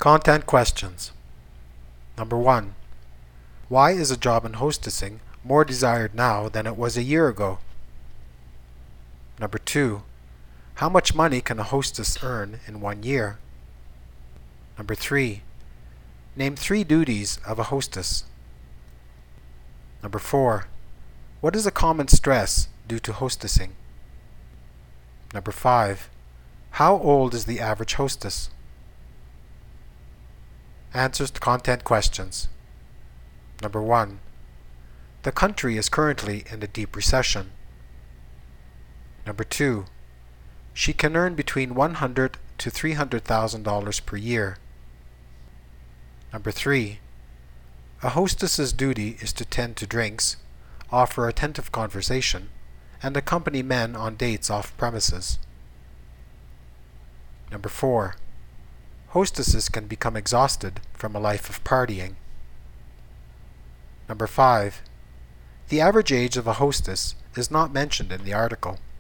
Content questions. Number 1. Why is a job in hostessing more desired now than it was a year ago? Number 2. How much money can a hostess earn in 1 year? Number 3. Name 3 duties of a hostess. Number 4. What is a common stress due to hostessing? Number 5. How old is the average hostess? Answers to content questions. Number 1. The country is currently in a deep recession. Number 2. She can earn between $100,000 to $300,000 per year. Number 3. A hostess's duty is to tend to drinks, offer attentive conversation, and accompany men on dates off premises. Number 4. Hostesses can become exhausted from a life of partying. Number 5. The average age of a hostess is not mentioned in the article.